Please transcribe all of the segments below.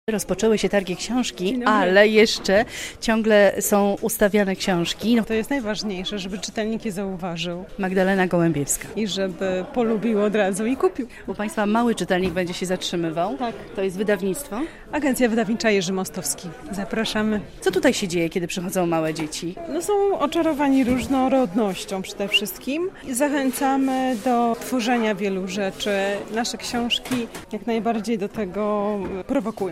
Rozpoczęły się targi książki, ale jeszcze ciągle są ustawiane książki. To jest najważniejsze, żeby czytelnik je zauważył Magdalena Gołębiewska. i żeby polubił od razu i kupił. U Państwa mały czytelnik będzie się zatrzymywał. Tak. To jest wydawnictwo. Agencja Wydawnicza Jerzy Mostowski. Zapraszamy. Co tutaj się dzieje, kiedy przychodzą małe dzieci? Są oczarowani różnorodnością przede wszystkim. Zachęcamy do tworzenia wielu rzeczy. Nasze książki jak najbardziej do tego prowokują.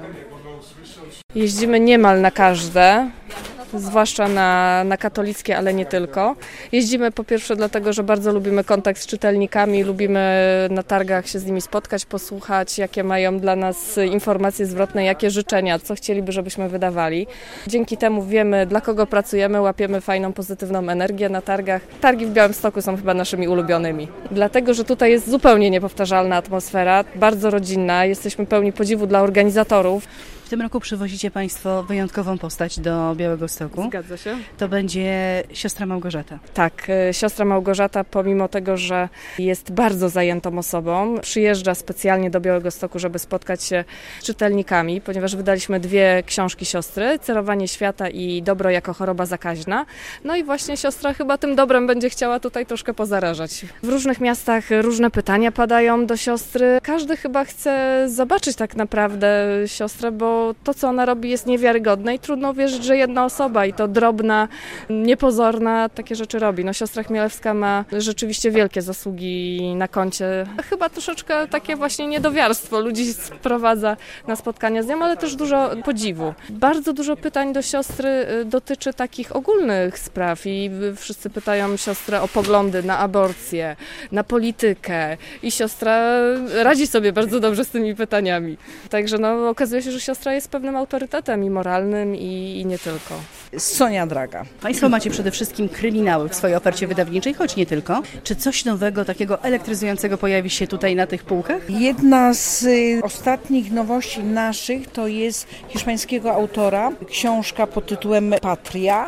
Jeździmy niemal na każde, zwłaszcza na katolickie, ale nie tylko. Jeździmy po pierwsze dlatego, że bardzo lubimy kontakt z czytelnikami, lubimy na targach się z nimi spotkać, posłuchać, jakie mają dla nas informacje zwrotne, jakie życzenia, co chcieliby, żebyśmy wydawali. Dzięki temu wiemy, dla kogo pracujemy, łapiemy fajną, pozytywną energię na targach. Targi w Białymstoku są chyba naszymi ulubionymi. Dlatego, że tutaj jest zupełnie niepowtarzalna atmosfera, bardzo rodzinna, jesteśmy pełni podziwu dla organizatorów. W tym roku przywozicie Państwo wyjątkową postać do Białegostoku. Zgadza się. To będzie siostra Małgorzata. Tak, siostra Małgorzata, pomimo tego, że jest bardzo zajętą osobą, przyjeżdża specjalnie do Białegostoku, żeby spotkać się z czytelnikami, ponieważ wydaliśmy 2 książki siostry, Cerowanie świata i Dobro jako choroba zakaźna. No i właśnie siostra chyba tym dobrem będzie chciała tutaj troszkę pozarażać. W różnych miastach różne pytania padają do siostry. Każdy chyba chce zobaczyć tak naprawdę siostrę, bo to, co ona robi, jest niewiarygodne i trudno uwierzyć, że jedna osoba i to drobna, niepozorna takie rzeczy robi. Siostra Chmielewska ma rzeczywiście wielkie zasługi na koncie. Chyba troszeczkę takie właśnie niedowiarstwo ludzi sprowadza na spotkania z nią, ale też dużo podziwu. Bardzo dużo pytań do siostry dotyczy takich ogólnych spraw i wszyscy pytają siostrę o poglądy na aborcję, na politykę i siostra radzi sobie bardzo dobrze z tymi pytaniami. Także okazuje się, że siostra jest pewnym autorytetem i moralnym i nie tylko. Sonia Draga. Państwo macie przede wszystkim kryminały w swojej ofercie wydawniczej, choć nie tylko. Czy coś nowego, takiego elektryzującego pojawi się tutaj na tych półkach? Jedna z ostatnich nowości naszych to jest hiszpańskiego autora, książka pod tytułem Patria,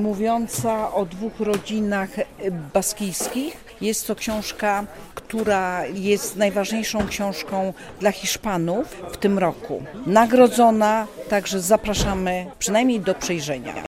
mówiąca o 2 rodzinach baskijskich. Jest to książka, która jest najważniejszą książką dla Hiszpanów w tym roku. Nagrodzona, także zapraszamy przynajmniej do przejrzenia.